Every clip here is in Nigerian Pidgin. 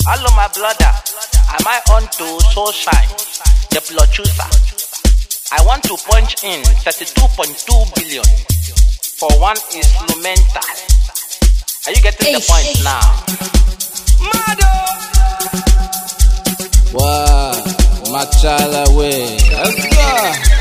Hello my brother, am I on to Soul Shine, the producer? I want to punch in 32.2 billion for one instrumental. Are you getting the point now? Mado! Wow, machala way. Let's go.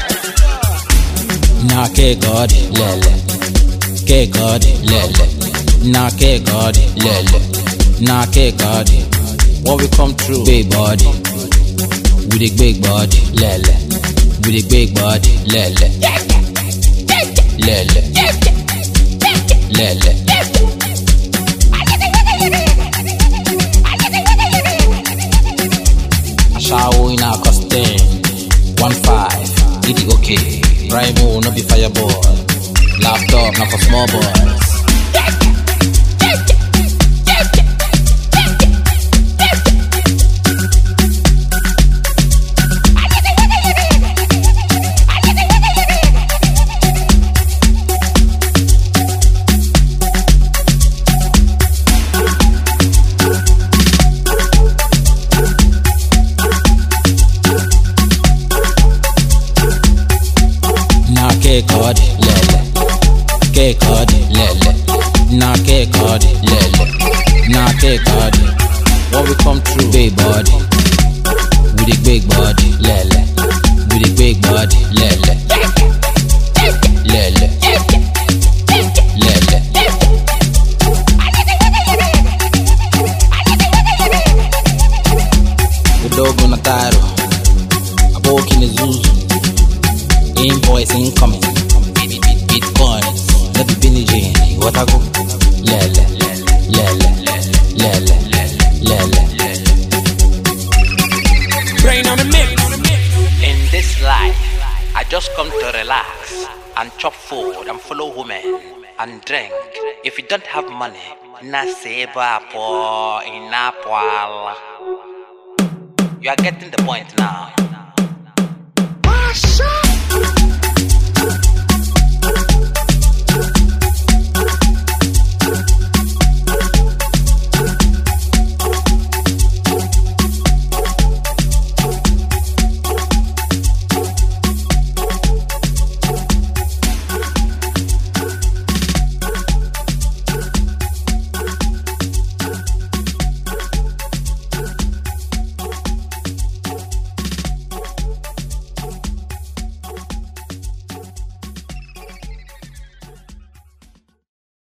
Na ke God lele, ke God lele. Na ke God lele, na ke God. What we come through, big body, with a big body lele, with a big body lele, lele, lele. Ashawo in our costume, 1-5, it okay. Rhyme no be fireball, laptop not for small boys. Ke God lele, ke God lele, na ke God lele, na ke God. What we come through, big body, with a big body lele, with a big body lele, lele, lele. Udogo na taro, aboki ni zuzu. Invoice incoming, Bitcoins, let me be Jane. What I go? Lele, lele, lele, lele. Brain on the mix. In this life, I just come to relax and chop food and follow women and drink. If you don't have money, na seba po inapwala. You are getting the point now.